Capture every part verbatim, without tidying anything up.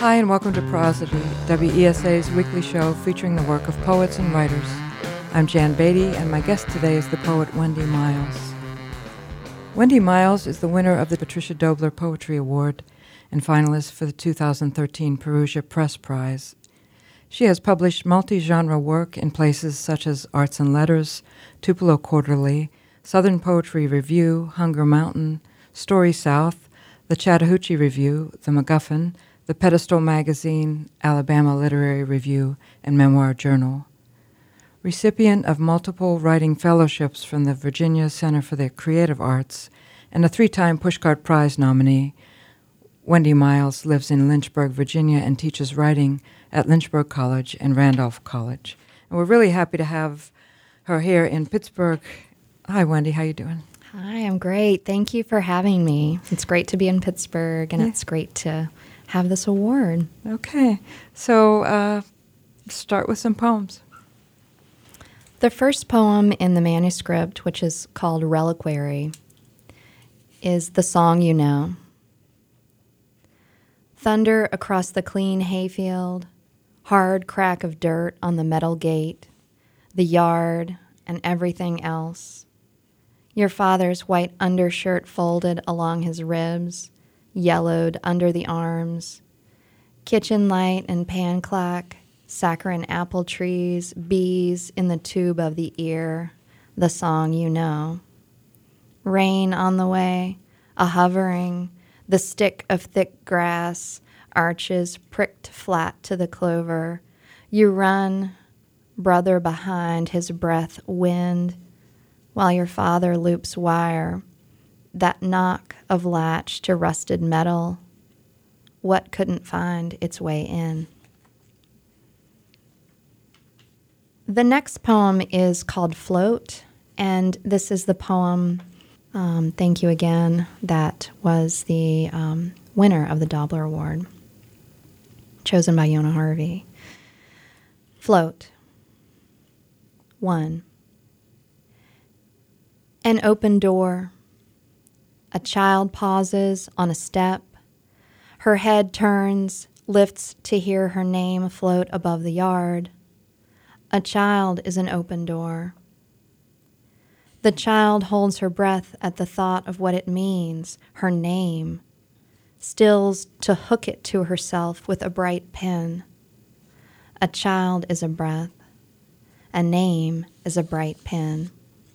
Hi, and welcome to Prosody, W E S A's weekly show featuring the work of poets and writers. I'm Jan Beatty, and my guest today is the poet Wendy Miles. Wendy Miles is the winner of the Patricia Dobler Poetry Award and finalist for the two thousand thirteen Perugia Press Prize. She has published multi-genre work in places such as Arts and Letters, Tupelo Quarterly, Southern Poetry Review, Hunger Mountain, Story South, the Chattahoochee Review, the MacGuffin, the Pedestal Magazine, Alabama Literary Review, and Memoir Journal. Recipient of multiple writing fellowships from the Virginia Center for the Creative Arts and a three-time Pushcart Prize nominee, Wendy Miles lives in Lynchburg, Virginia, and teaches writing at Lynchburg College and Randolph College. And we're really happy to have her here in Pittsburgh. Hi, Wendy. How you doing? Hi, I'm great. Thank you for having me. It's great to be in Pittsburgh, and yeah. It's great to have this award. Okay. So uh, start with some poems. The first poem in the manuscript, which is called Reliquary, is The Song You Know. Thunder across the clean hayfield, hard crack of dirt on the metal gate, the yard, and everything else. Your father's white undershirt folded along his ribs, yellowed under the arms. Kitchen light and pan clack, saccharine apple trees, bees in the tube of the ear, the song you know. Rain on the way, a hovering, the stick of thick grass, arches pricked flat to the clover. You run, brother behind, his breath wind, while your father loops wire, that knock of latch to rusted metal, what couldn't find its way in. The next poem is called Float, and this is the poem, um, thank you again, that was the um, winner of the Dobler Award, chosen by Yona Harvey. Float. One. An open door. A child pauses on a step. Her head turns, lifts to hear her name float above the yard. A child is an open door. The child holds her breath at the thought of what it means, her name, stills to hook it to herself with a bright pen. A child is a breath. A name is a bright pen.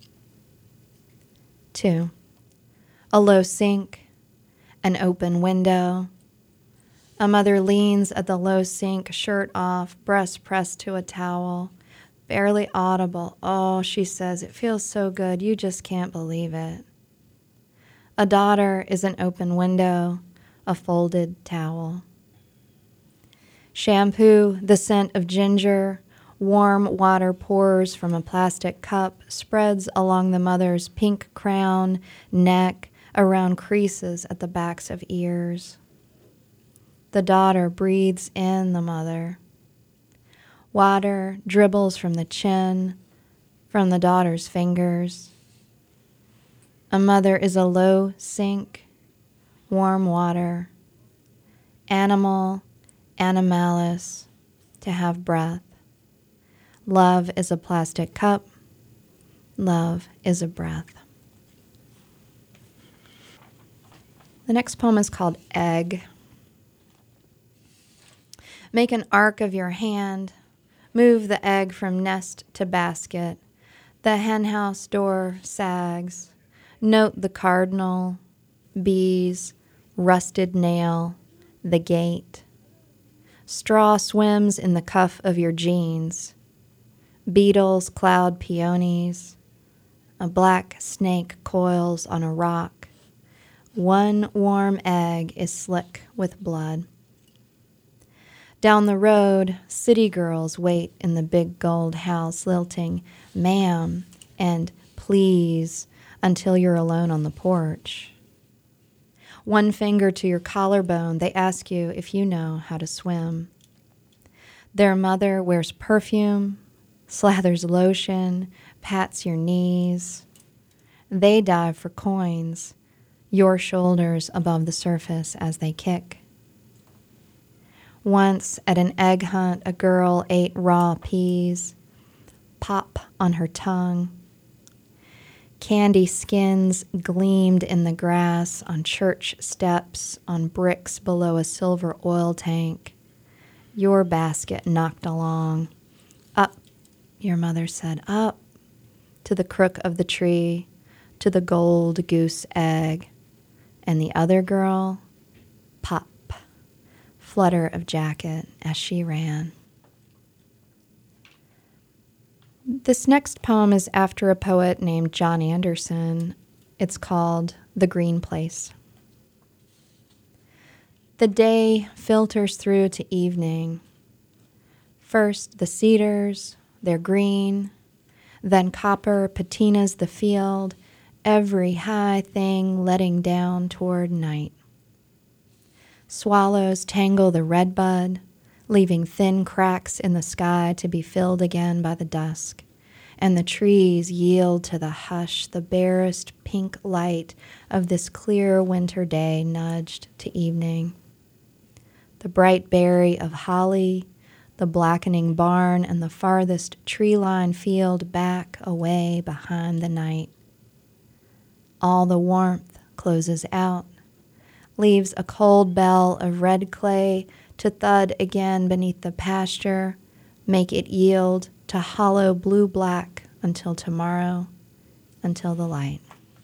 Two. A low sink, an open window. A mother leans at the low sink, shirt off, breast pressed to a towel, barely audible. Oh, she says, it feels so good, you just can't believe it. A daughter is an open window, a folded towel. Shampoo, the scent of ginger, warm water pours from a plastic cup, spreads along the mother's pink crown, neck, around creases at the backs of ears. The daughter breathes in the mother. Water dribbles from the chin, from the daughter's fingers. A mother is a low sink, warm water. Animal, animalis, to have breath. Love is a plastic cup. Love is a breath. The next poem is called Egg. Make an arc of your hand. Move the egg from nest to basket. The henhouse door sags. Note the cardinal, bees, rusted nail, the gate. Straw swims in the cuff of your jeans. Beetles cloud peonies. A black snake coils on a rock. One warm egg is slick with blood. Down the road, city girls wait in the big gold house, lilting, ma'am, and please, until you're alone on the porch. One finger to your collarbone, they ask you if you know how to swim. Their mother wears perfume, slathers lotion, pats your knees. They dive for coins, your shoulders above the surface as they kick. Once at an egg hunt, a girl ate raw peas, pop on her tongue. Candy skins gleamed in the grass, on church steps, on bricks below a silver oil tank. Your basket knocked along. Up, your mother said, up, to the crook of the tree, to the gold goose egg. And the other girl, pop, flutter of jacket as she ran. This next poem is after a poet named John Anderson. It's called The Green Place. The day filters through to evening. First the cedars, they're green, then copper patinas the field, every high thing letting down toward night. Swallows tangle the redbud, leaving thin cracks in the sky to be filled again by the dusk, and the trees yield to the hush, the barest pink light of this clear winter day nudged to evening. The bright berry of holly, the blackening barn, and the farthest tree-lined field back away behind the night. All the warmth closes out, leaves a cold bell of red clay to thud again beneath the pasture, make it yield to hollow blue-black until tomorrow, until the light.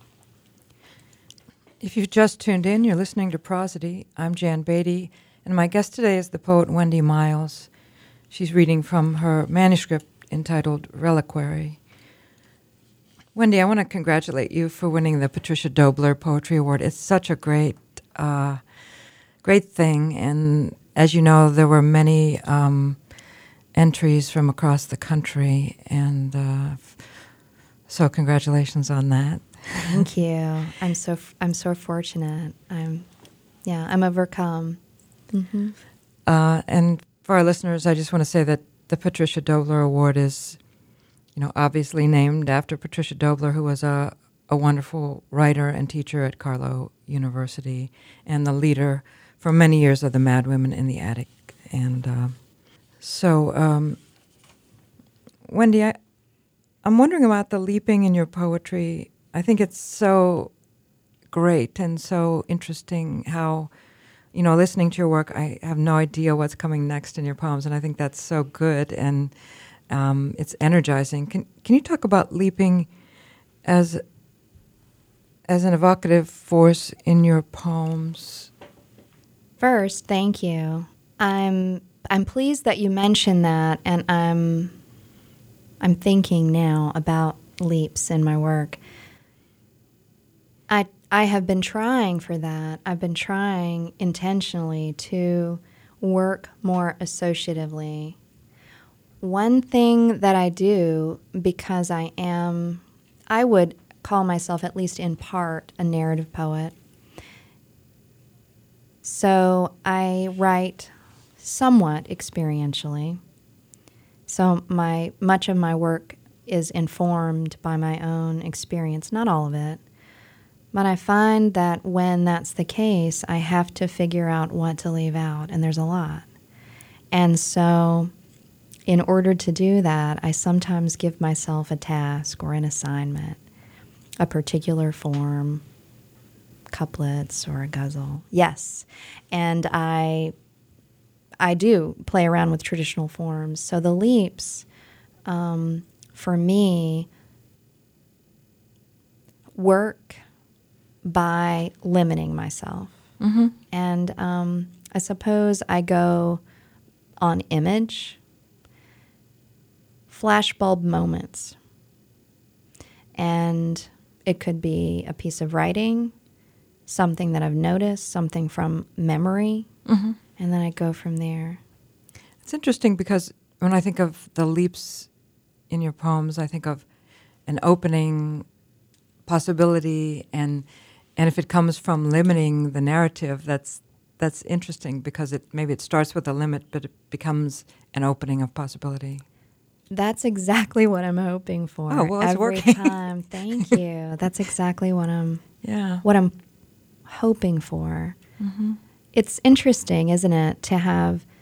If you've just tuned in, you're listening to Prosody. I'm Jan Beatty, and my guest today is the poet Wendy Miles. She's reading from her manuscript entitled Reliquary. Wendy, I want to congratulate you for winning the Patricia Dobler Poetry Award. It's such a great, uh, great thing, and as you know, there were many um, entries from across the country, and uh, f- so congratulations on that. Thank you. I'm so f- I'm so fortunate. I'm, yeah, I'm overcome. Mm-hmm. Uh, and for our listeners, I just want to say that the Patricia Dobler Award is, you know, obviously named after Patricia Dobler, who was a, a wonderful writer and teacher at Carlow University, and the leader for many years of the Mad Women in the Attic. And uh, so, um, Wendy, I, I'm wondering about the leaping in your poetry. I think it's so great and so interesting how, you know, listening to your work, I have no idea what's coming next in your poems, and I think that's so good, and um, it's energizing. Can can you talk about leaping as as an evocative force in your poems? First, thank you. I'm I'm pleased that you mentioned that, and I'm I'm thinking now about leaps in my work. I I have been trying for that. I've been trying intentionally to work more associatively. One thing that I do, because I am, I would call myself, at least in part, a narrative poet. So I write somewhat experientially. So my much of my work is informed by my own experience, not all of it. But I find that when that's the case, I have to figure out what to leave out, and there's a lot. And so in order to do that, I sometimes give myself a task or an assignment, a particular form, couplets or a ghazal. Yes. And I I do play around with traditional forms. So the leaps, um, for me, work by limiting myself. Mm-hmm. And um, I suppose I go on image, flashbulb moments. And it could be a piece of writing, something that I've noticed, something from memory, Mm-hmm. and then I go from there. It's interesting because when I think of the leaps in your poems, I think of an opening possibility, and and if it comes from limiting the narrative, that's that's interesting because it maybe it starts with a limit, but it becomes an opening of possibility. That's exactly what I'm hoping for. Oh, well, it's every working. time. Thank you. That's exactly what I'm Yeah. what I'm hoping for. Mm-hmm. It's interesting, isn't it, to have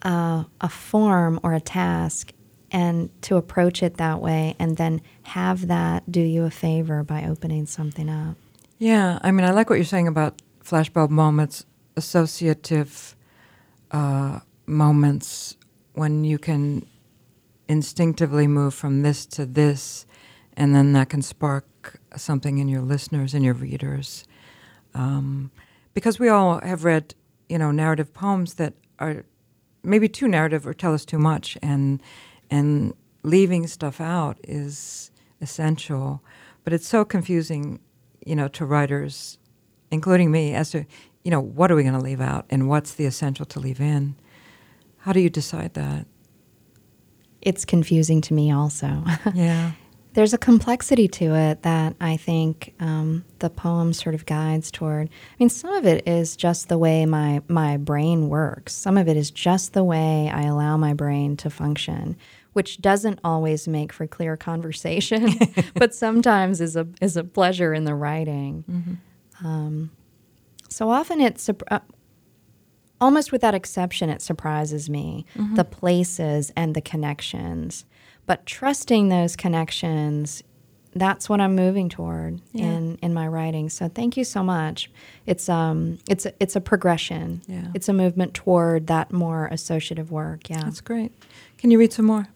a, a form or a task and to approach it that way and then have that do you a favor by opening something up. Yeah, I mean, I like what you're saying about flashbulb moments, associative uh, moments when you can instinctively move from this to this, and then that can spark something in your listeners and your readers. Um, because we all have read, you know, narrative poems that are maybe too narrative or tell us too much, and and leaving stuff out is essential. But it's so confusing, you know, to writers, including me, as to, you know, what are we going to leave out and what's the essential to leave in? How do you decide that? It's confusing to me also. Yeah. There's a complexity to it that I think um, the poem sort of guides toward. I mean, some of it is just the way my, my brain works. Some of it is just the way I allow my brain to function, which doesn't always make for clear conversation, but sometimes is a is a pleasure in the writing. Mm-hmm. Um, so often it's uh, almost without exception, it surprises me, mm-hmm. the places and the connections. But trusting those connections, that's what I'm moving toward yeah. in, in my writing. So thank you so much. It's um it's a, it's a progression. Yeah. It's a movement toward that more associative work. Yeah, that's great. Can you read some more?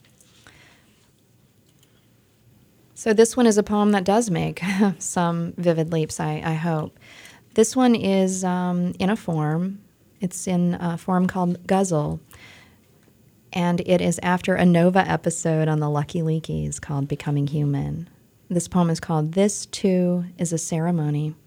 So this one is a poem that does make some vivid leaps, I, I hope. This one is um, in a form. It's in a form called Guzzle. And it is after a Nova episode on the Lucky Leakies called Becoming Human. This poem is called This Too is a Ceremony.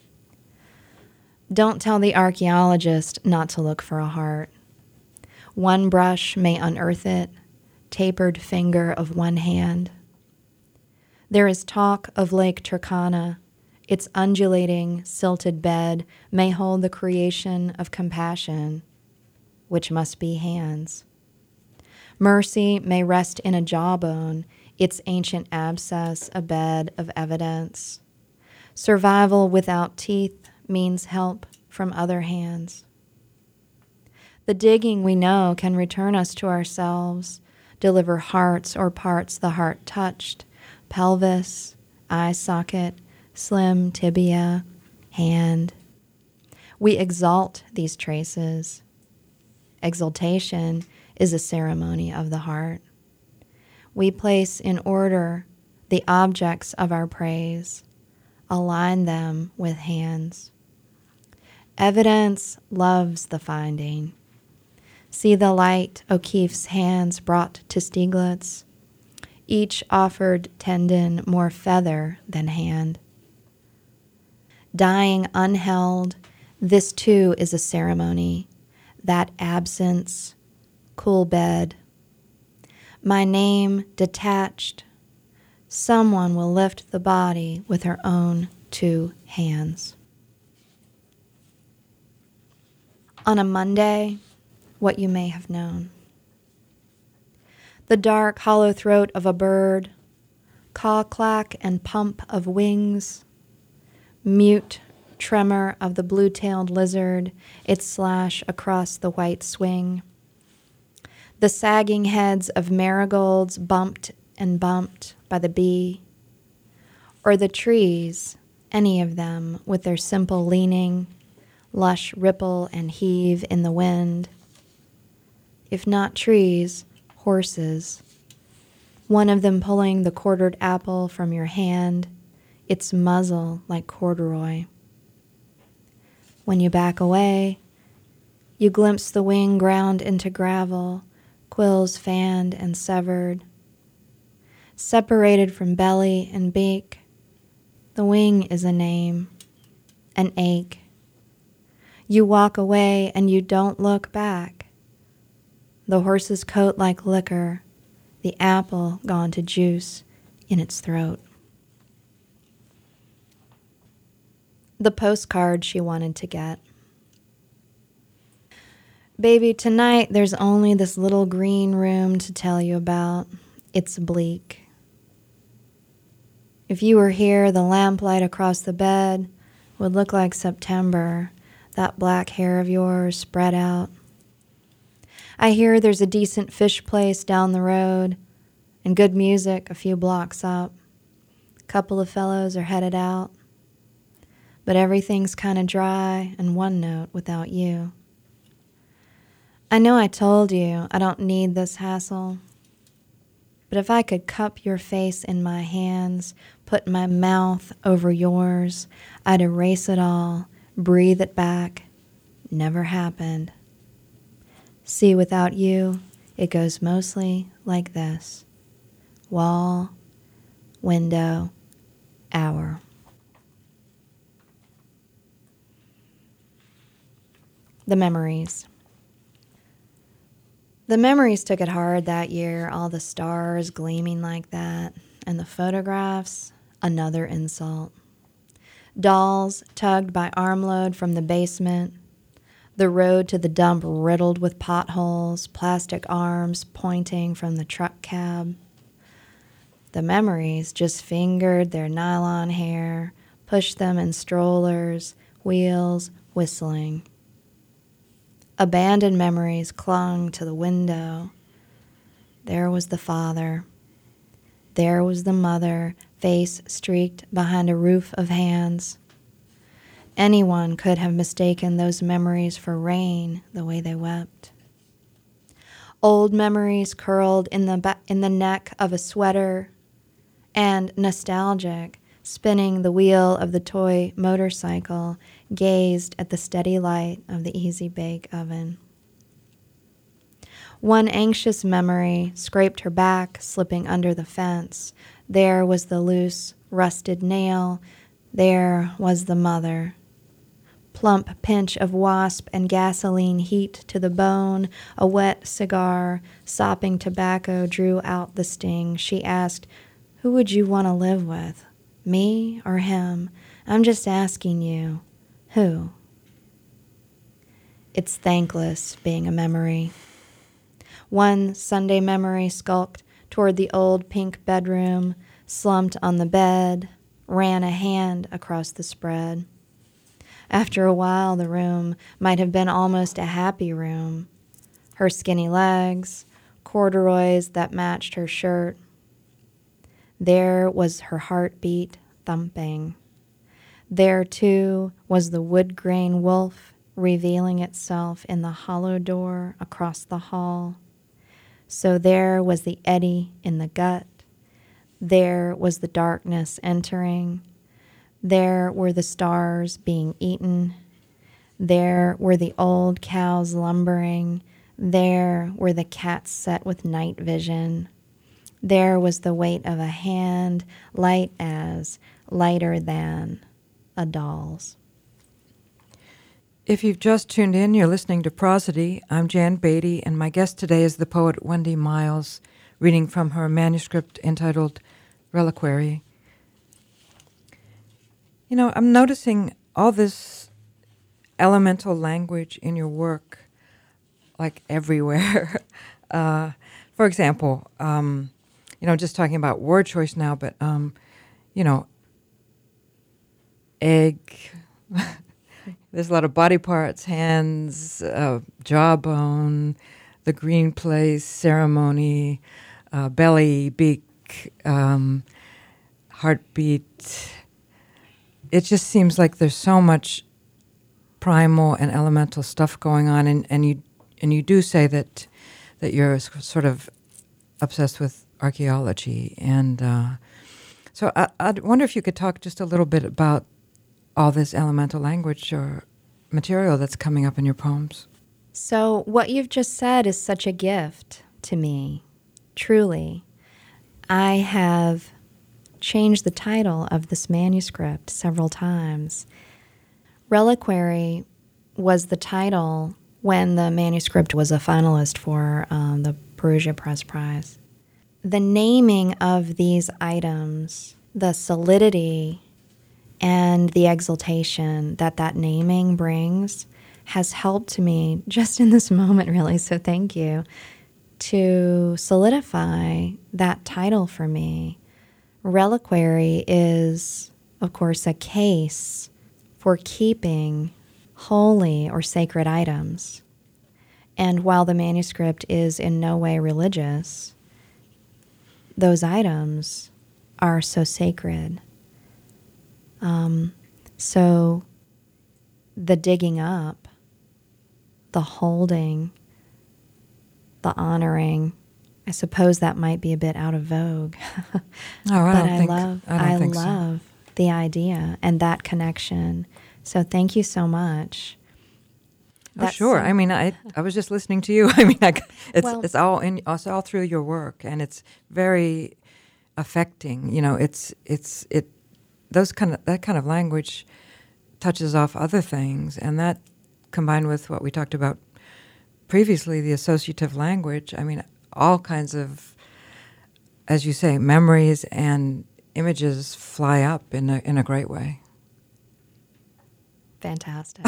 Don't tell the archaeologist not to look for a heart. One brush may unearth it, tapered finger of one hand. There is talk of Lake Turkana. Its undulating, silted bed may hold the creation of compassion, which must be hands. Mercy may rest in a jawbone, its ancient abscess a bed of evidence. Survival without teeth means help from other hands. The digging we know can return us to ourselves, deliver hearts or parts the heart touched, pelvis, eye socket, slim tibia, hand. We exalt these traces. Exaltation is a ceremony of the heart. We place in order the objects of our praise, align them with hands. Evidence loves the finding. See the light O'Keeffe's hands brought to Stieglitz, each offered tendon more feather than hand. Dying unheld, this too is a ceremony, that absence, cool bed. My name detached, someone will lift the body with her own two hands. On a Monday, what you may have known. The dark, hollow throat of a bird, caw-clack and pump of wings, mute tremor of the blue-tailed lizard, its slash across the white swing. The sagging heads of marigolds bumped and bumped by the bee, or the trees, any of them, with their simple leaning, lush ripple and heave in the wind. If not trees, horses, one of them pulling the quartered apple from your hand, its muzzle like corduroy. When you back away, you glimpse the wing ground into gravel, quills fanned and severed. Separated from belly and beak, the wing is a name, an ache. You walk away and you don't look back. The horse's coat like liquor, the apple gone to juice in its throat. The postcard she wanted to get. Baby, tonight there's only this little green room to tell you about. It's bleak. If you were here, the lamplight across the bed would look like September, that black hair of yours spread out. I hear there's a decent fish place down the road and good music a few blocks up. A couple of fellows are headed out. But everything's kind of dry and one note without you. I know I told you I don't need this hassle. But if I could cup your face in my hands, put my mouth over yours, I'd erase it all, breathe it back. Never happened. See, without you, it goes mostly like this. Wall, window, hour. The memories. The memories took it hard that year, all the stars gleaming like that, and the photographs, another insult. Dolls tugged by armload from the basement, the road to the dump riddled with potholes, plastic arms pointing from the truck cab. The memories just fingered their nylon hair, pushed them in strollers, wheels, whistling. Abandoned memories clung to the window. There was the father. There was the mother, face streaked behind a roof of hands. Anyone could have mistaken those memories for rain, the way they wept. Old memories curled in the ba- in the neck of a sweater, and nostalgic, spinning the wheel of the toy motorcycle, gazed at the steady light of the easy bake oven. One anxious memory scraped her back, slipping under the fence. There was the loose, rusted nail. There was the mother. Plump pinch of wasp and gasoline heat to the bone, a wet cigar, sopping tobacco drew out the sting. She asked, "Who would you want to live with? Me or him? I'm just asking you. Who?" It's thankless being a memory. One Sunday memory skulked toward the old pink bedroom, slumped on the bed, ran a hand across the spread. After a while, the room might have been almost a happy room. Her skinny legs, corduroys that matched her shirt. There was her heartbeat thumping. There, too, was the wood grain wolf revealing itself in the hollow door across the hall. So there was the eddy in the gut. There was the darkness entering. There were the stars being eaten. There were the old cows lumbering. There were the cats set with night vision. There was the weight of a hand, light as, lighter than, a doll's. If you've just tuned in, you're listening to Prosody. I'm Jan Beatty, and my guest today is the poet Wendy Miles, reading from her manuscript entitled Reliquary. You know, I'm noticing all this elemental language in your work, like everywhere. uh, for example, um, you know, just talking about word choice now, but, um, you know, egg, there's a lot of body parts, hands, uh, jawbone, the green place, ceremony, uh, belly, beak, um, heartbeat. It just seems like there's so much primal and elemental stuff going on, and, and you and you do say that that you're sort of obsessed with archaeology, and uh, so I, I wonder if you could talk just a little bit about all this elemental language or material that's coming up in your poems. So what you've just said is such a gift to me, truly. I have changed the title of this manuscript several times. Reliquary was the title when the manuscript was a finalist for um, the Perugia Press Prize. The naming of these items, the solidity and the exaltation that that naming brings has helped me just in this moment, really, so thank you, to solidify that title for me. Reliquary is, of course, a case for keeping holy or sacred items. And while the manuscript is in no way religious, those items are so sacred. Um, so the digging up, the holding, the honoring, I suppose that might be a bit out of vogue. Oh, I but don't I think, love, I don't I think love so. the idea and that connection. So thank you so much. Oh, That's sure. so- I mean, I I was just listening to you. I mean, I, it's Well- it's all in it's all through your work, and it's very affecting. You know, it's it's it those kind of that kind of language touches off other things, and that combined with what we talked about previously, the associative language. I mean, all kinds of, as you say, memories and images fly up in a in a great way. Fantastic.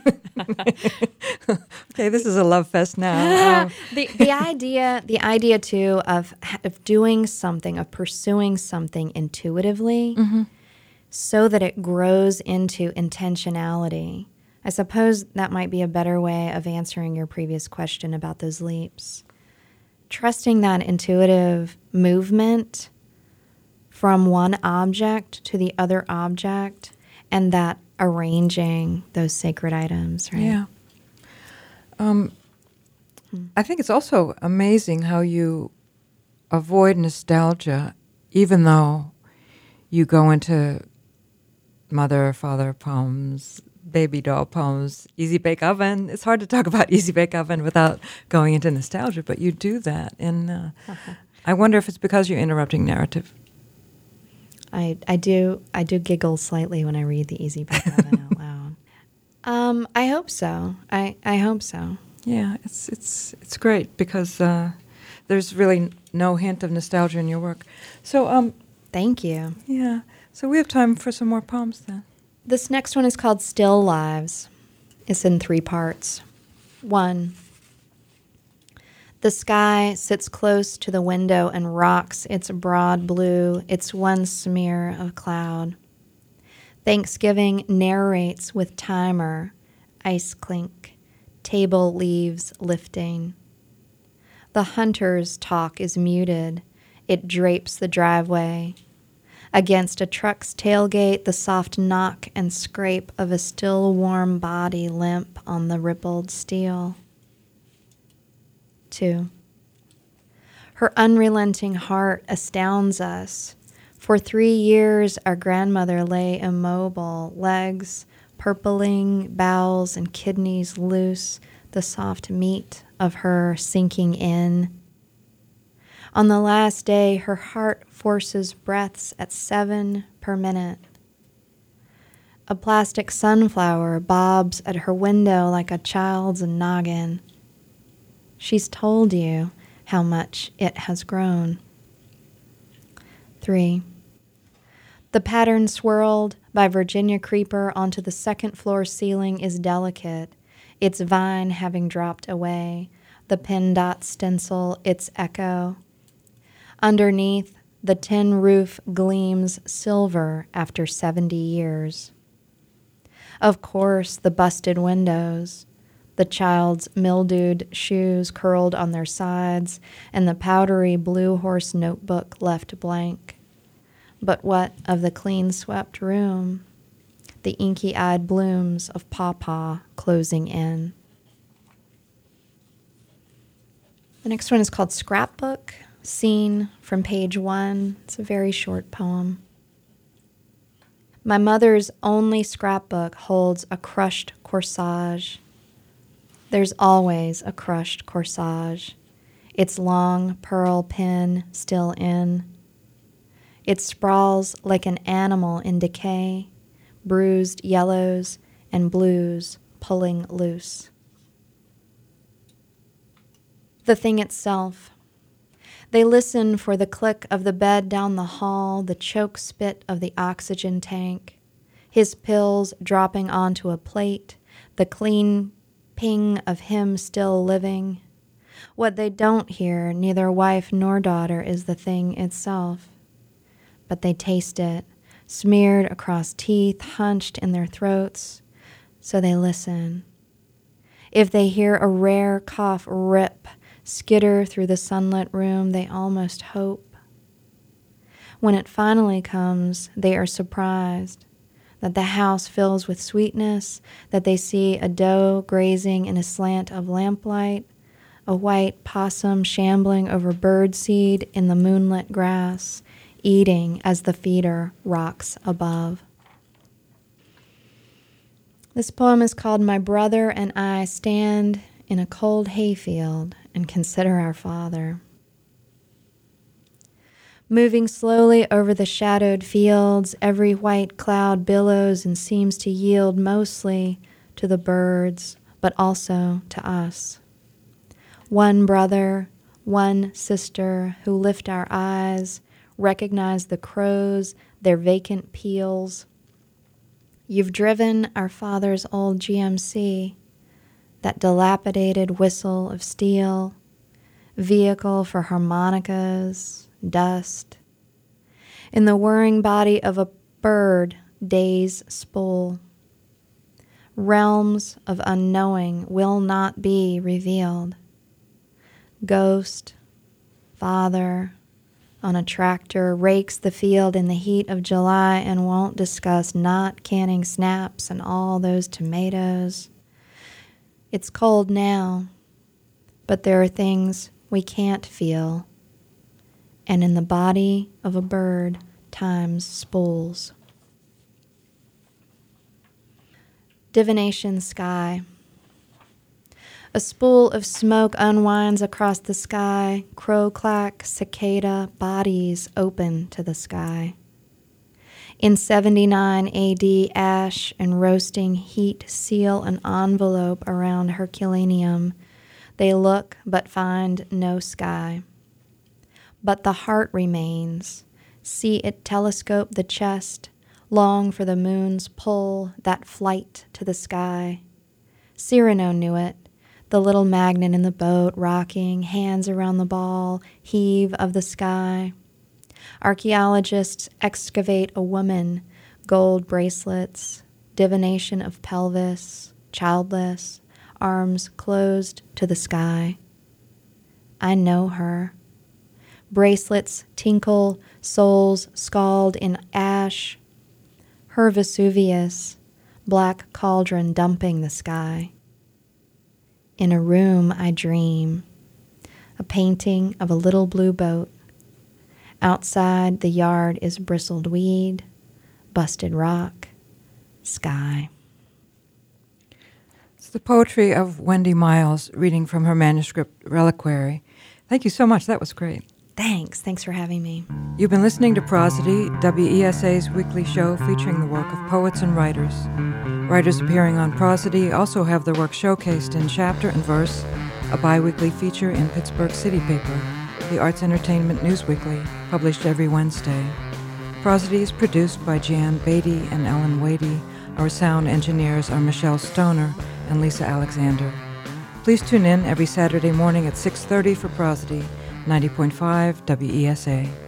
Okay, this is a love fest now. Um, the the idea the idea too of of doing something, of pursuing something intuitively, mm-hmm. so that it grows into intentionality. I suppose that might be a better way of answering your previous question about those leaps. Trusting that intuitive movement from one object to the other object, and that arranging those sacred items, right? Yeah. Um, I think it's also amazing how you avoid nostalgia, even though you go into mother, father poems, baby doll poems, Easy Bake Oven. It's hard to talk about Easy Bake Oven without going into nostalgia, but you do that. And uh, uh-huh. I wonder if it's because you're interrupting narrative. I, I do I do giggle slightly when I read the Easy Bake Oven out loud. Um, I hope so. I, I hope so. Yeah, it's it's it's great because uh, there's really no hint of nostalgia in your work. So um, thank you. Yeah. So we have time for some more poems then. This next one is called Still Lives. It's in three parts. One. The sky sits close to the window and rocks its broad blue, its one smear of cloud. Thanksgiving narrates with timer, ice clink, table leaves lifting. The hunter's talk is muted. It drapes the driveway. Against a truck's tailgate, the soft knock and scrape of a still warm body limp on the rippled steel. Two. Her unrelenting heart astounds us. For three years, our grandmother lay immobile, legs purpling, bowels and kidneys loose, the soft meat of her sinking in. On the last day, her heart forces breaths at seven per minute. A plastic sunflower bobs at her window like a child's noggin. She's told you how much it has grown. Three. The pattern swirled by Virginia creeper onto the second floor ceiling is delicate, its vine having dropped away, the pin dot stencil its echo. Underneath, the tin roof gleams silver after seventy years. Of course, the busted windows, the child's mildewed shoes curled on their sides, and the powdery blue horse notebook left blank. But what of the clean-swept room, the inky-eyed blooms of pawpaw closing in? The next one is called Scrapbook, scene from page one. It's a very short poem. My mother's only scrapbook holds a crushed corsage. There's always a crushed corsage, its long pearl pin still in. It sprawls like an animal in decay, bruised yellows and blues pulling loose. The thing itself. They listen for the click of the bed down the hall, the choke spit of the oxygen tank, his pills dropping onto a plate, the clean ping of him still living. What they don't hear, neither wife nor daughter, is the thing itself. But they taste it, smeared across teeth, hunched in their throats, so they listen. If they hear a rare cough rip, skitter through the sunlit room, they almost hope. When it finally comes, they are surprised that the house fills with sweetness, that they see a doe grazing in a slant of lamplight, a white possum shambling over birdseed in the moonlit grass, eating as the feeder rocks above. This poem is called My Brother and I Stand in a Cold Hayfield and Consider Our Father. Moving slowly over the shadowed fields, every white cloud billows and seems to yield mostly to the birds, but also to us. One brother, one sister who lift our eyes, recognize the crows, their vacant peals. You've driven our father's old G M C, that dilapidated whistle of steel, vehicle for harmonicas, dust. In the whirring body of a bird, days spool. Realms of unknowing will not be revealed. Ghost, father, on a tractor, rakes the field in the heat of July and won't discuss not canning snaps and all those tomatoes. It's cold now, but there are things we can't feel. And in the body of a bird, time's spools. Divination sky. A spool of smoke unwinds across the sky, crow-clack, cicada, bodies open to the sky. In seventy-nine A D, ash and roasting heat seal an envelope around Herculaneum. They look but find no sky. But the heart remains. See it telescope the chest, long for the moon's pull, that flight to the sky. Cyrano knew it. The little magnet in the boat, rocking, hands around the ball, heave of the sky. Archaeologists excavate a woman, gold bracelets, divination of pelvis, childless, arms closed to the sky. I know her. Bracelets tinkle, souls scald in ash. Her Vesuvius, black cauldron dumping the sky. In a room I dream, a painting of a little blue boat. Outside the yard is bristled weed, busted rock, sky. It's the poetry of Wendy Miles, reading from her manuscript Reliquary. Thank you so much. That was great. Thanks. Thanks for having me. You've been listening to Prosody, W E S A's weekly show featuring the work of poets and writers. Writers appearing on Prosody also have their work showcased in Chapter and Verse, a bi-weekly feature in Pittsburgh City Paper, the Arts Entertainment News Weekly, published every Wednesday. Prosody is produced by Jan Beatty and Ellen Wadey. Our sound engineers are Michelle Stoner and Lisa Alexander. Please tune in every Saturday morning at six thirty for Prosody, ninety point five W E S A.